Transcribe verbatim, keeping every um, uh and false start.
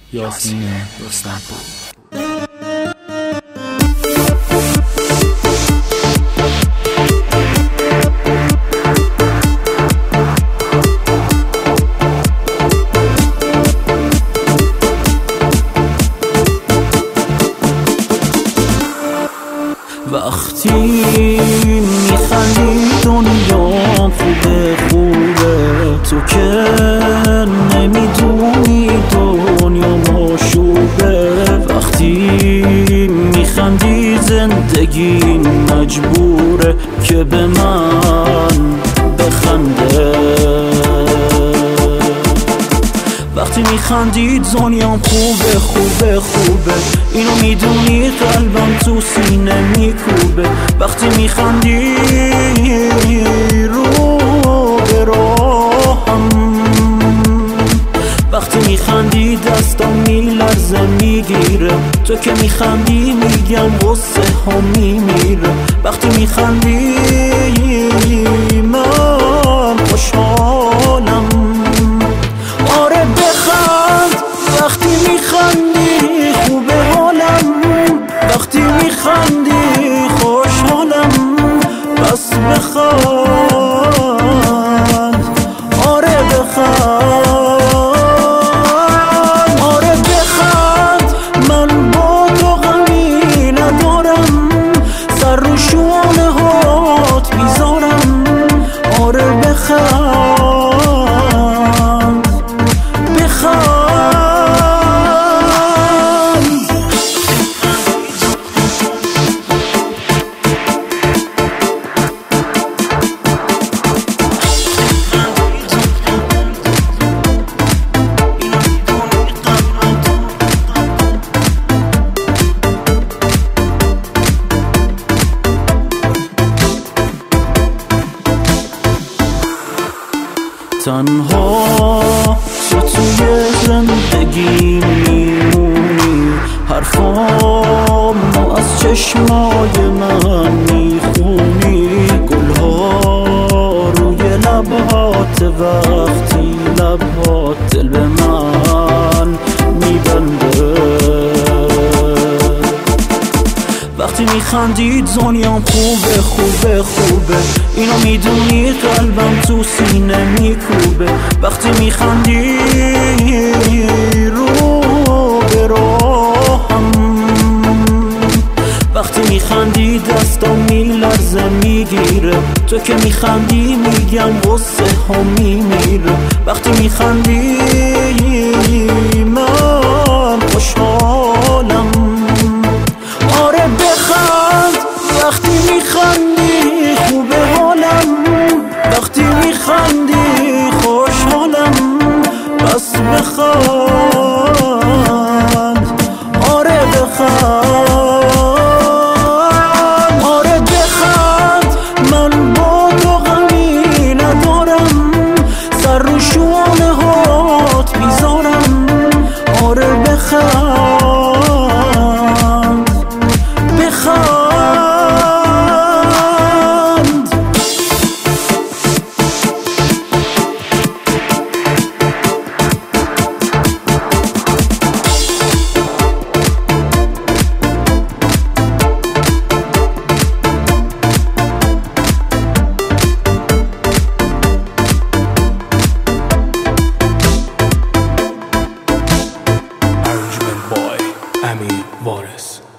یاسین رستمپور. وقتی میخندی دنیا خوبه خوبه، تو که نمیدونی دنیا مشوبه. وقتی میخندی زندگی مجبوره که به من بخنده. وقتی میخندی دنیام خوبه خوبه خوبه، اینو میدونی قلبم تو سینه میکوبه. وقتی میخندی رو به راهم، وقتی میخندی دستم میلرزه میگیره. تو که میخندی میگم غصه ها میمیره. وقتی میخندی من خوشحالم. آره بخند وقتی میخندی خوبه حالم، وقتی میخندی خوشحالم. بس بخند آره بخند آره بخند، من با تو غمی ندارم، سر رو شونه هات میذارم. آره بخند تنها تو توی زندگی میمونی، حرفامو از چشمای من میخونی. گلها روی لبهات وقتی لبهات دل به من میبنده. وقتی میخندی دنیام خوبه خوبه خوبه، اینو میدونی قلبم تو سینه میکوبه. وقتی میخندی رو به راهم، وقتی میخندی دستم میلرزه میگیره. تو که میخندی میگم غصه ها میمیره. وقتی میخندی من خوشحالم. آره بخند وقتی میخندی خوبه حالم، وقتی میخندی خوشحالم. بس بخند آره بخند آره بخند، من با تو غمی ندارم، سر رو شونه هات میذارم. آره بخند بخند. Arrangement boy Amir Varis.